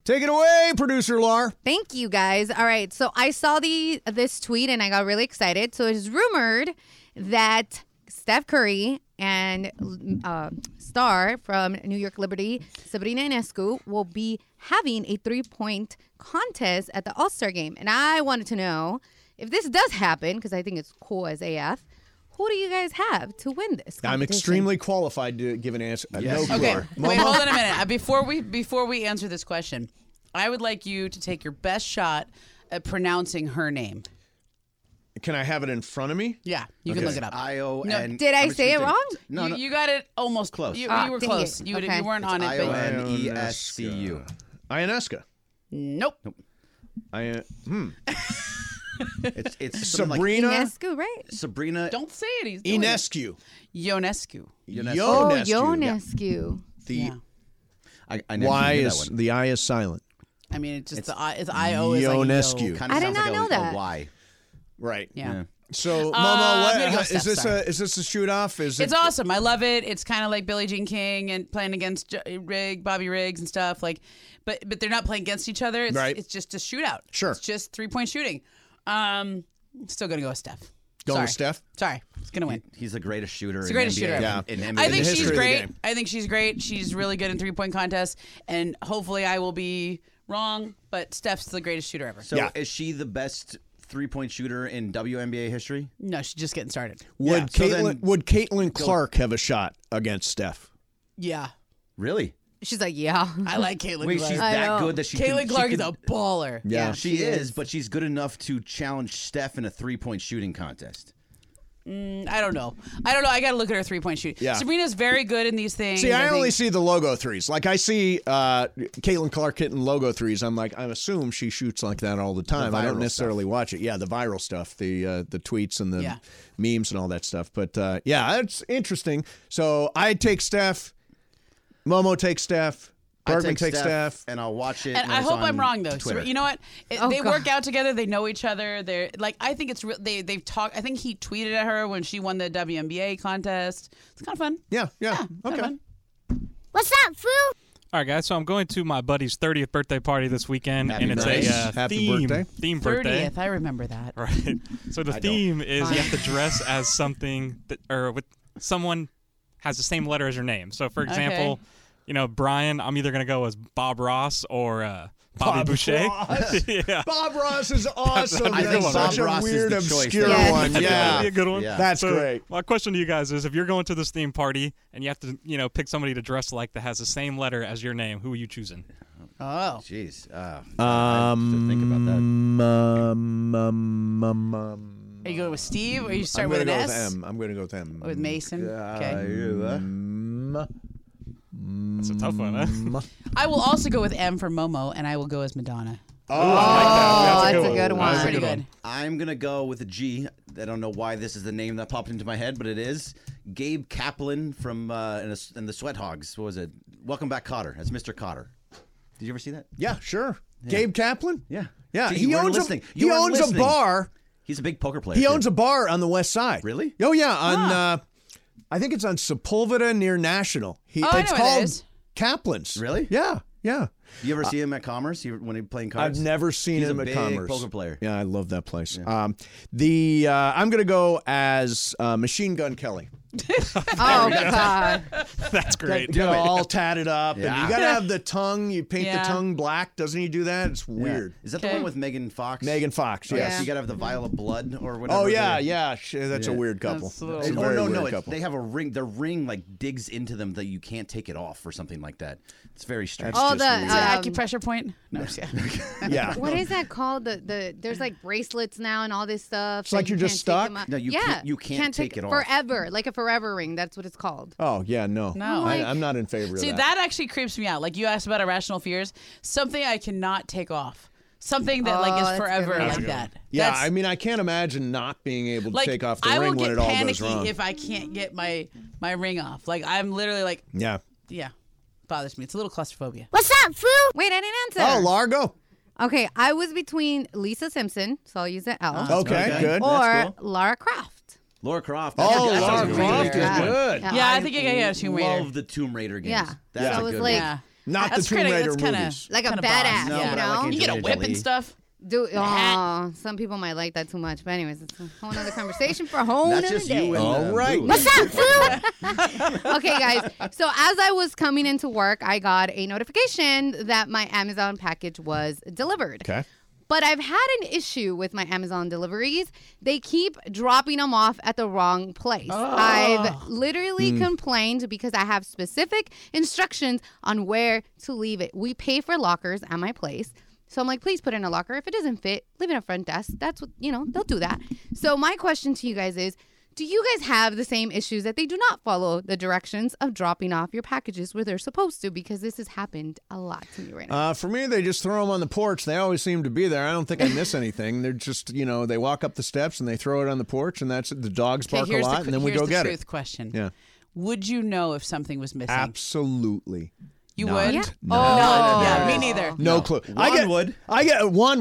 Take it away, producer Lar. Thank you, guys. All right, so I saw this tweet and I got really excited. So it's rumored that Steph Curry and star from New York Liberty, Sabrina Ionescu, will be having a 3-point contest at the All-Star game. And I wanted to know if this does happen, because I think it's cool as AF, who do you guys have to win this competition? I'm extremely qualified to give an answer. Yes. No Okay, clue. wait, hold on a minute. Before we answer this question, I would like you to take your best shot at pronouncing her name. Can I have it in front of me? Yeah, you can look it up. I-O-N. Did I say it wrong? No, You got it almost close. You were dang close. it. You Okay. weren't on it. But I-O-N-E-S-C-U. Ionescu. Nope. It's something Sabrina. Ionescu, right? Sabrina. Don't say it. He's doing Ionescu. Ionescu. Oh, Ionescu. I never Y knew that is one. the I is silent. I mean, it's just it's I-O is like Ionescu. yo. Kinda I did sounds not like know that. A Y. Right. Yeah. So, I'm Momo, gonna go is Steph, sorry. this a shoot off? It's awesome. I love it. It's kind of like Billie Jean King and playing against Bobby Riggs and stuff. Like, but they're not playing against each other. It's, Right. It's just a shootout. Sure. It's just 3-point shooting. Still gonna go with Steph. Going Sorry. with Steph? Sorry, he's gonna win. He's the greatest shooter. He's the greatest shooter. Yeah. In NBA. I think history she's of the great. game. I think she's great. She's really good in 3-point contests, and hopefully I will be wrong. But Steph's the greatest shooter ever. So is she the best 3-point shooter in WNBA history? No, she's just getting started. Would so then- Caitlin Clark have a shot against Steph? Yeah, Really? She's like, yeah. I like Caitlin. Wait, Clark. she's I that know. good that she Caitlin can, Clark she is can, a baller. Yeah. She is, but she's good enough to challenge Steph in a 3-point shooting contest. I don't know. I got to look at her 3-point shooting. Yeah. Sabrina's very good in these things. See, I only think- see the logo threes. Like I see Caitlin Clark hitting logo threes. I'm like, I assume she shoots like that all the time. I don't viral necessarily watch it. Yeah, the viral stuff, the tweets and the Yeah. memes and all that stuff. But yeah, it's interesting. So I take Steph. Momo takes Steph. Bergman takes Steph. and I'll watch it. And when I it's hope on I'm wrong though. Twitter. So, you know what? Oh, They God. work out together. They know each other. They're like, I think it's real. They've talked. I think he tweeted at her when she won the WNBA contest. It's kind of fun. Yeah. Kinda Okay. fun. What's up, Foo? All right, guys. So I'm going to my buddy's 30th birthday party this weekend, Happy and it's birthday. a Happy birthday. theme birthday. 30th. I remember that. Right. So the theme is you have to dress as something that, or with someone has the same letter as your name. So, for example, Brian, I'm either going to go as Bob Ross or Bobby Bob Boucher. Ross. Yeah. Bob Ross is awesome. That'd be a good That's one, such right? a Bob Ross is weird, the choice. obscure Yes. one. That'd Yeah. be a good one. Yeah. That's So, great. My question to you guys is, if you're going to this theme party and you have to, pick somebody to dress like that has the same letter as your name, who are you choosing? Oh. Jeez. I have to think about that. Are you going with Steve, or you start I'm with an gonna go S? with M. I'm going to go with M. With Mason. Okay. That's a tough one, huh? I will also go with M for Momo, and I will go as Madonna. Oh, that's a good one. That's a Pretty good good. I'm going to go with a G. I don't know why this is the name that popped into my head, but it is. Gabe Kaplan from in the Sweat Hogs. What was it? Welcome Back, Kotter. That's Mr. Kotter. Did you ever see that? Yeah, sure. Gabe Kaplan? Yeah. Yeah. See, he you weren't owns listening. a You weren't owns a listening. bar. He's a big poker player. He too. owns a bar on the west side. Really? Oh yeah, on I think it's on Sepulveda near National. Oh, I It's know where that called is. Kaplan's. Really? Yeah. You ever see him at Commerce when he playing cards? I've never seen He's him a at big Commerce. poker player. Yeah, I love that place. Yeah. I'm gonna go as Machine Gun Kelly. Oh, God. That's great. Get all tatted up, and Yeah. you gotta have the tongue. You paint Yeah. the tongue black. Doesn't he do that? It's Yeah. weird. Is that the Okay. one with Megan Fox? Megan Fox. Oh, Yes. yeah. So you gotta have the vial of blood or whatever. Oh yeah, the- yeah. That's a Yeah. weird couple. That's a little- It's a Oh very no, weird no! couple. They have a ring. Their ring like digs into them that you can't take it off or something like that. It's very strange. Oh, just the weird. Is it acupressure point? No, I'm just kidding. Yeah. What is that called? There's like bracelets now and all this stuff. It's like that you're you just can't take stuck? them out. No, you yeah, can't take it off. forever, like a forever ring. That's what it's called. Oh yeah, no. No. I'm not in favor See, of that actually creeps me out. Like you asked about irrational fears, something I cannot take off, something that like Oh, is that's a good forever one. like that. Yeah, That's- I mean, I can't imagine not being able to like take off the I will ring when get it all goes panicky wrong. if I can't get my ring off. Like I'm literally like, Yeah. bothers me. It's a little claustrophobia. What's up, Foo? Wait, I didn't answer. Oh, Largo. Okay, I was between Lisa Simpson, so I'll use the L. Okay, good. Or That's Lara Croft. Laura Croft. Oh, That's Lara a Croft good is one. good. Yeah, I think I got Tomb Raider. Love the Tomb Raider games. Yeah. That's so a it was good like Yeah. Not That's the Tomb kinda- Raider that's kinda- movies. Like a Kinda badass, boss. you but I know? like You get a Angelina whip Jolie. and stuff. Some people might like that too much. But anyways, it's a whole other conversation for a whole That's other just day. you and All right. Boo. What's up, Foo? Okay, guys. So as I was coming into work, I got a notification that my Amazon package was delivered. Okay. But I've had an issue with my Amazon deliveries. They keep dropping them off at the wrong place. I've literally complained because I have specific instructions on where to leave it. We pay for lockers at my place. So I'm like, please put it in a locker. If it doesn't fit, leave it at front desk. That's what, they'll do that. So my question to you guys is, do you guys have the same issues that they do not follow the directions of dropping off your packages where they're supposed to? Because this has happened a lot to me right now. For me, they just throw them on the porch. They always seem to be there. I don't think I miss anything. They're just, they walk up the steps and they throw it on the porch, and that's it. The dogs bark a lot, and then we go get it. Here's the truth question. Yeah. Would you know if something was missing? Absolutely. You Not. would? Yeah. No. No. Yeah, me neither. No clue. Juan would. I get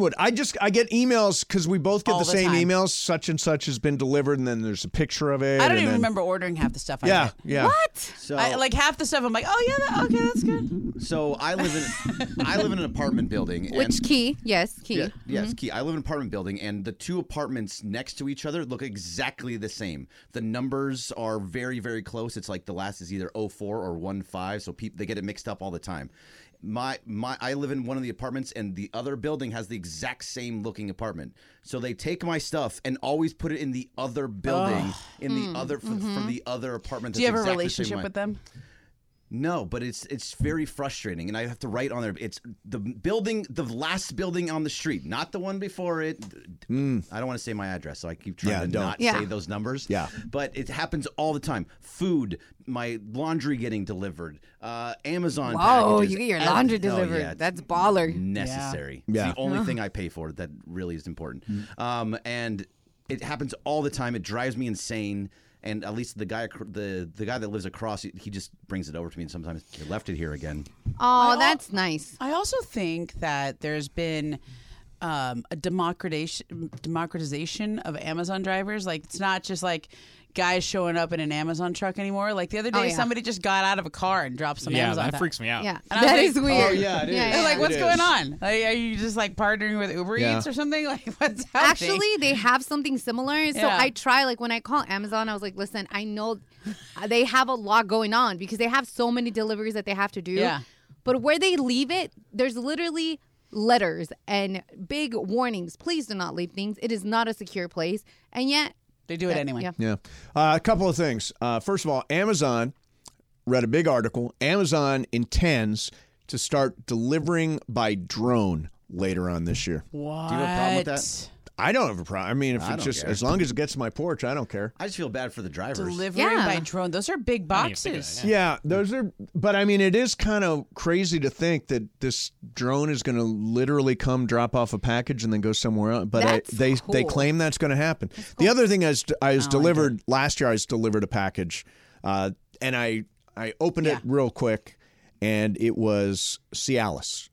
emails because we both get All the the same time. emails. Such and such has been delivered, and then there's a picture of it. I don't and even then- remember ordering half the stuff I Yeah, get. yeah. What? So Like half the stuff I'm like, oh yeah, okay, that's good. So I live in an apartment building. Which and key? Yes, key. Yeah, yes, key. I live in an apartment building, and the two apartments next to each other look exactly the same. The numbers are very, very close. It's like the last is either 04 or 15, so they get it mixed up all the time. I live in one of the apartments, and the other building has the exact same looking apartment. So they take my stuff and always put it in the other building, from the other apartment. Do you have a that's exactly the same relationship way. with them? No, but it's very frustrating, and I have to write on there. It's the last building on the street, not the one before it. I don't want to say my address, so I keep trying to not say those numbers. Yeah, but it happens all the time. Food, my laundry getting delivered, Amazon. Whoa, packages, you get your laundry Oh, delivered. yeah, it's That's baller. necessary. Yeah. It's the only thing I pay for that really is important. And it happens all the time. It drives me insane. And at least the guy that lives across, he just brings it over to me, and sometimes he left it here again. Oh, that's nice. I also think that there's been a democratization of Amazon drivers. Like, it's not just like guys showing up in an Amazon truck anymore. Like the other day, somebody just got out of a car and dropped some Amazon. that freaks me out. Yeah, And I was that like, is weird. Oh, yeah, it is. I'm like, what's It going is. on? Like, are you just like partnering with Uber Yeah. Eats or something? Like, what's happening? Actually, they have something similar. So Yeah. I try, like when I call Amazon, I was like, listen, I know they have a lot going on because they have so many deliveries that they have to do. Yeah. But where they leave it, there's literally letters and big warnings. Please do not leave things. It is not a secure place. And yet, they do it anyway. Yeah. Yeah. A couple of things. First of all, Amazon, read a big article. Amazon intends to start delivering by drone later on this year. What? Do you have a problem with that? I don't have a problem. I mean, if I it don't just care. as long as it gets to my porch, I don't care. I just feel bad for the drivers. Delivering Yeah. by drone. Those are big boxes. Yeah, those are. But I mean, it is kind of crazy to think that this drone is going to literally come drop off a package and then go somewhere else. But they claim that's going to happen. The other thing is, I was delivered last year. I was delivered a package, and I opened it real quick, and it was Cialis,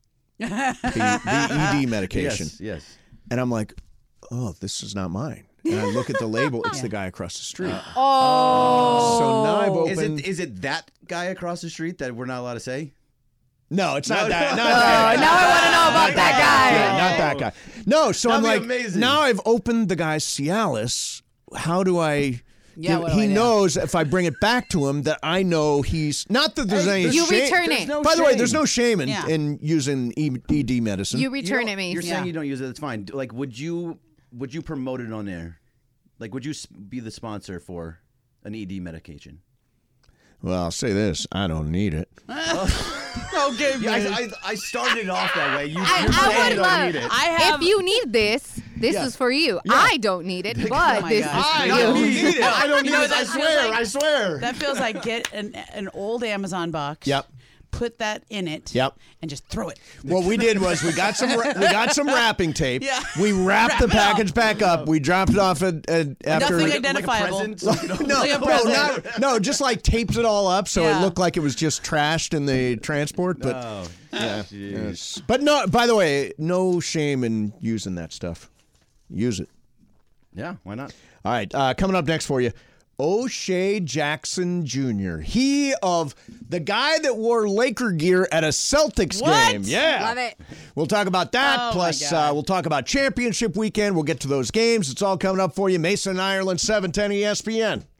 the ED medication. Yes. And I'm like, oh, this is not mine. And I look at the label. It's the guy across the street. Oh. So now I've opened. Is it that guy across the street that we're not allowed to say? No, it's not No, that. no. Not that. Now I want to know about that guy. Yeah, not that guy. No, so That'd I'm be like, amazing. now I've opened the guy's Cialis. How do I? Yeah, what do he I do? knows if I bring it back to him that I know he's not that there's any. You shame. return There's it. no By the way, shame. there's no shame in, Yeah. in using ED medicine. You return it, me. You're saying you don't use it. It's fine. Like, would you promote it on air? Like, would you be the sponsor for an ED medication? Well, I'll say this: I don't need it. Okay, Yeah, I started off that way. You're I saying would you don't love. need it. I have. If you need this, this Yeah. is for you. Yeah. I don't need it, but my this God. is for I you. don't need it. I don't need You know, it. that I feels swear. like- I swear. That feels like get an old Amazon box. Yep. Put that in it. Yep. And just throw it. What we did was we got some wrapping tape. Yeah. We wrapped the Wrap it up. package back up. We dropped it off after. Nothing Like a identifiable. present? No, Like a no, present. no, just like taped it all up so Yeah. it looked like it was just trashed in the transport. But Oh, yeah, jeez. yes. But no. By the way, no shame in using that stuff. Use it. Yeah, why not? All right, coming up next for you. O'Shea Jackson Jr. He of the guy that wore Laker gear at a Celtics game. Yeah. Love it. We'll talk about that. Plus, we'll talk about championship weekend. We'll get to those games. It's all coming up for you. Mason, Ireland, 710 ESPN.